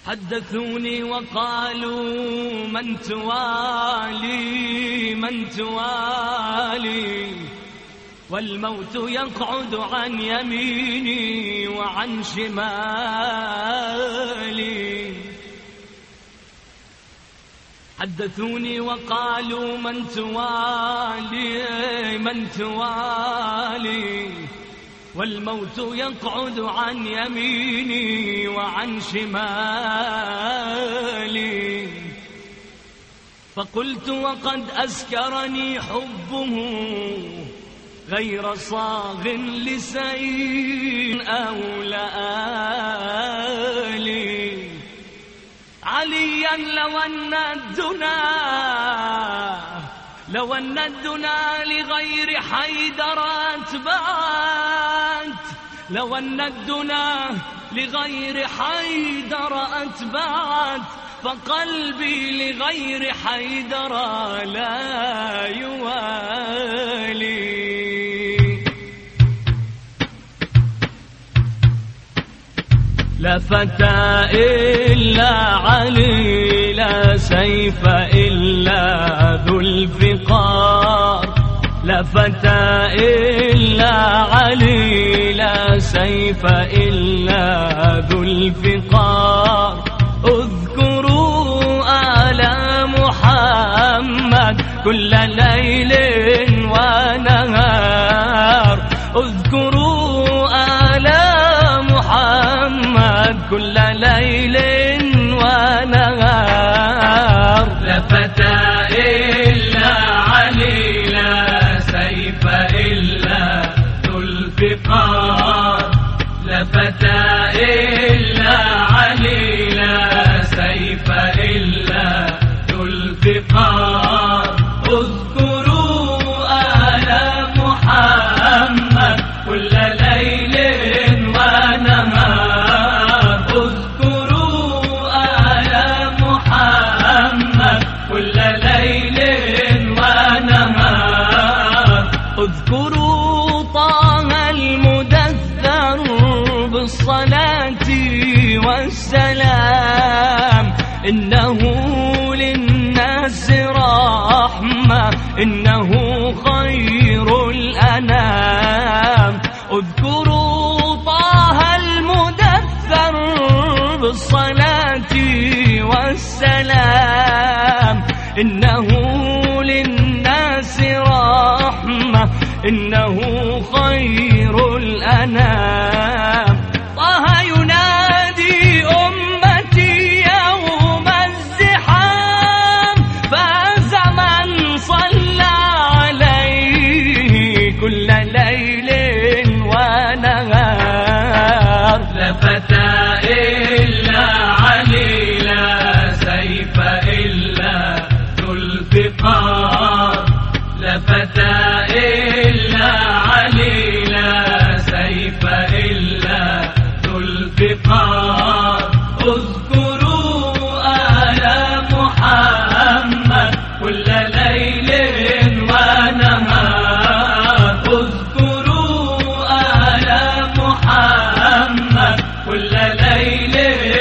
حدثوني وقالوا من توالي من توالي، والموت يقعد عن يميني وعن شمالي. حدثوني وقالوا من توالي من توالي، والموت يقعد عن يميني وعن شمالي. فقلت وقد أسكرني حبه غير صاغ لسيء أو لآلي. عليا لو أن الدنا لغير حيدر أتبعت، لو أن الدنا لغير حيدر أتبعت، فقلبي لغير حيدر لا يوالي. لا فتى إلا علي، لا سيف إلا ذو الفقار. لا فتى إلا علي، لا سيف إلا ذو الفقار. اذكروا آل محمد كل ليل ونهار، اذكروا آل محمد كل ليل ونهار. لا فتى إلا علي، لا سيف إلا ذو الفقار. لا فتى إلا علي، لا سيف إلا ذو الفقار. اذكروا آل محمد كل ليل ونهار، اذكروا آل محمد كل ليل ونهار. اذكروا طه المدثر بالصلاة والسلام، إنه للناس رحمة، إنه خير الأنام. اذكروا طه المدثر بالصلاة والسلام، إنه للناس رحمة، إنه خير الأنام. طه ينادي أمتي يوم الزحام، فاز من صلى عليه كل ليل ونهار. لا فتى إلا علي، لا سيف إلا ذو الفقار. لا فتى إلا علي، لا سيف إلا ذو الفقار. اذكروا آل محمد كل ليل ونهار، اذكروا آل محمد كل ليل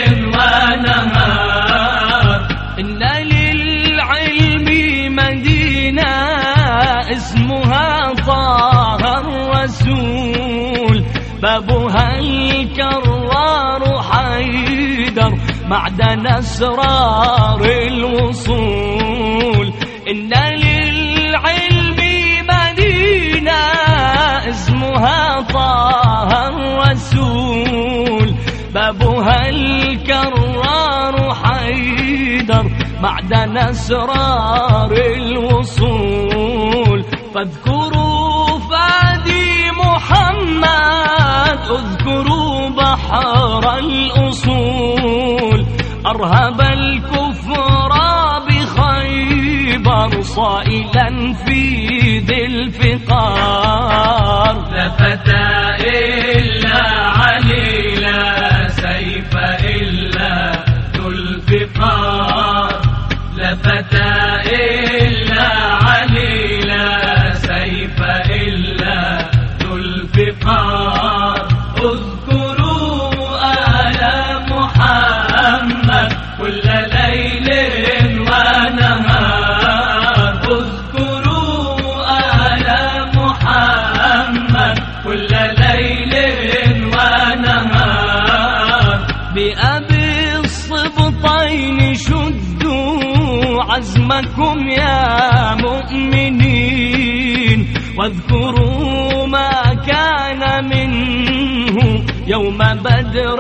ونهار. إن للعلم مدينة اسمها طه الرسول، بابها الكرار حيدر معدن أسرار الوصول. إن للعلم مدينة اسمها طه الرسول، بابها الكرار حيدر معدن أسرار الوصول. فاذكروا فادي محمد، اذكروا بحر الأصول. أرهب الكفر بخيبر صائلا في ذي الفقار. لا فتى إلا علي، لا سيف إلا ذو الفقار. لا فتى إلا علي، لا سيف إلا ذو الفقار. اذكروا آل محمد السبطين شدوا عزمكم يا مؤمنين، واذكروا ما كان منه يوم بدر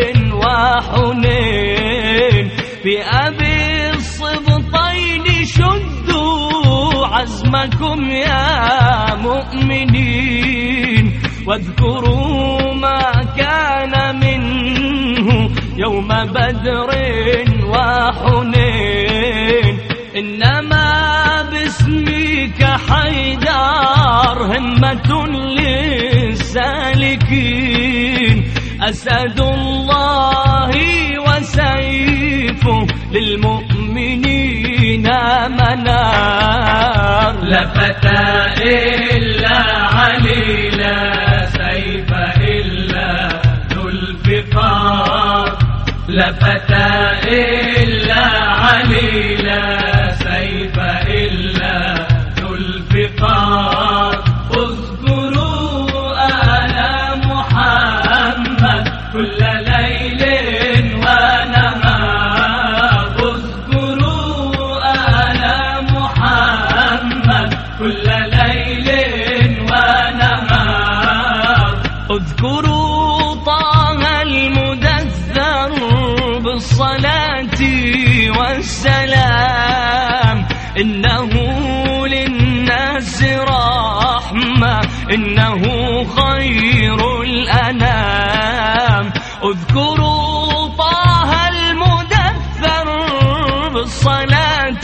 وحنين. بأبي السبطين شدوا عزمكم يا مؤمنين، واذكروا ما كان منه يوم بدر وحنين. إنما باسمك حيدر همة للسالكين، أسد الله وسيفه للمؤمنين منار. لا فتى إلا علي، لا سيف إلا ذو الفقار. لا فتى إلا علي، لا سيف إلا ذو الفقار. اذكروا آل محمد كل ليل ونهار. اذكروا آل محمد كل ليل ونهار. اذكروا طه المدثر بالصلاة والسلام، إنه للناس رحمة، إنه خير الأنام. اذكروا طه المدثر بالصلاة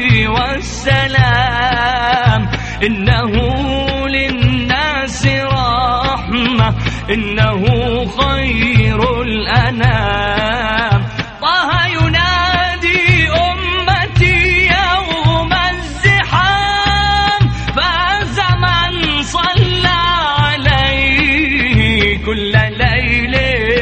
والسلام، إنه للناس رحمة، إنه خير الأنام. طه ينادي أمتي يوم الزحام، فاز من صلى عليه كل ليل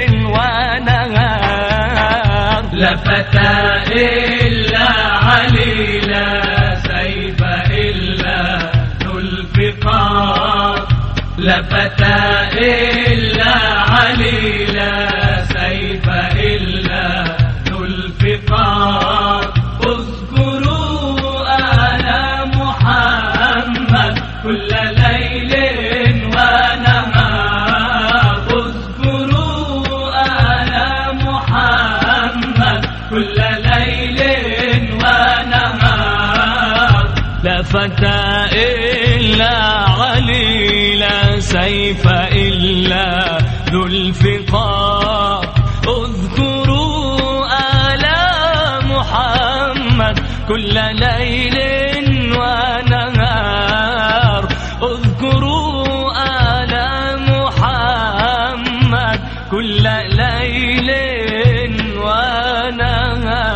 ونهار. لا فتى إلا علي، لا سيف إلا ذو الفقار. لا فتى إلا علي، لا سيف إلا ذو الفقار. اذكروا آل محمد كل ليل ونهار. اذكروا آل محمد كل ليل ونهار. لا فتى إلا علي، لا سيف إلا ذو الفقار. اذكروا آل محمد كل ليل ونهار. اذكروا آل محمد كل ليل ونهار.